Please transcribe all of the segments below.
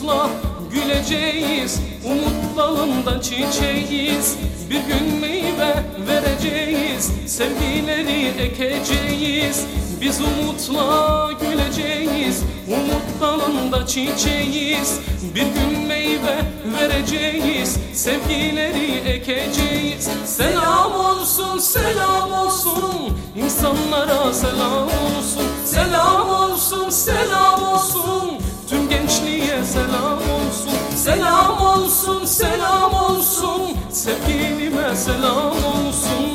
umutla güleceğiz. Umut dalında çiçeğiz. Bir gün meyve vereceğiz. Sevgileri ekeceğiz. Biz umutla güleceğiz. Umut dalında çiçeğiz. Bir gün meyve vereceğiz. Sevgileri ekeceğiz. Selam olsun, selam olsun. İnsanlara selam olsun. Selam olsun, selam olsun. Tüm gençliğe selam olsun. Selam olsun, selam olsun. Sevgilime selam olsun.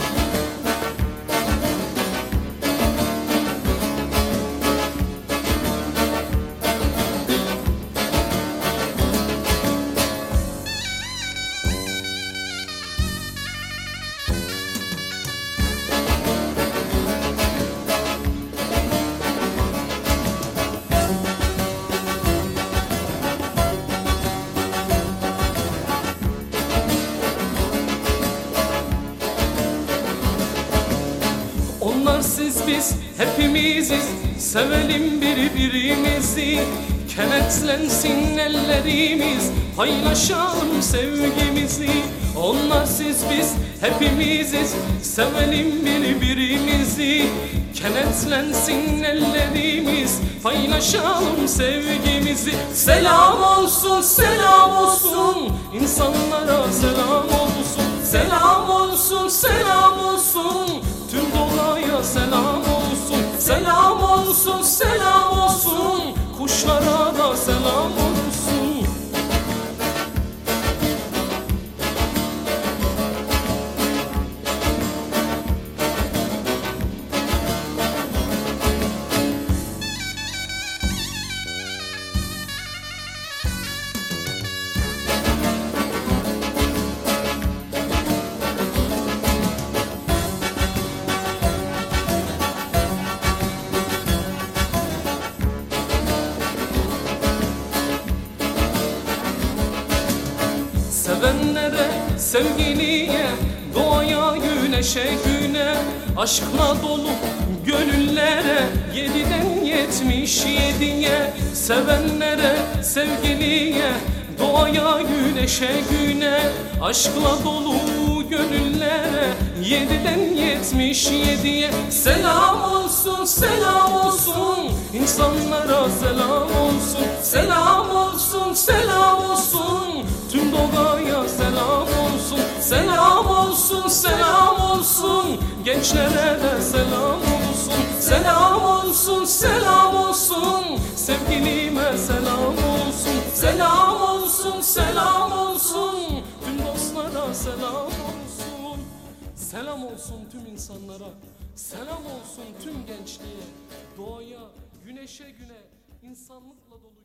Onlar siz biz hepimiziz. Sevelim birbirimizi. Kenetlensin ellerimiz. Paylaşalım sevgimizi. Onlar siz biz hepimiziz. Sevelim birbirimizi. Kenetlensin ellerimiz. Paylaşalım sevgimizi. Selam olsun, selam olsun. İnsanlara selam olsun. Selam olsun, selam olsun. Tüm doğaya selam olsun. Selam olsun, selam olsun. Kuşlara da selam olsun. Sevenlere, sevgiliye, doğaya, güneşe, güne, aşkla dolu gönüllere, 7'den 77'ye. Sevenlere, sevgiliye, doğaya, güneşe, güne, aşkla dolu gönüllere, 7'den 77'ye. Selam olsun, selam olsun. İnsanlara selam olsun. Selam olsun, selam olsun. Tüm doğaya selam olsun. Selam olsun, selam olsun. Gençlere de selam olsun. Selam olsun, selam olsun. Sevgilime selam olsun. Selam olsun, selam olsun. Tüm dostlara selam olsun. Selam olsun tüm insanlara. Selam olsun tüm gençliğe. Doğaya, güneşe, güne, insanlıkla dolu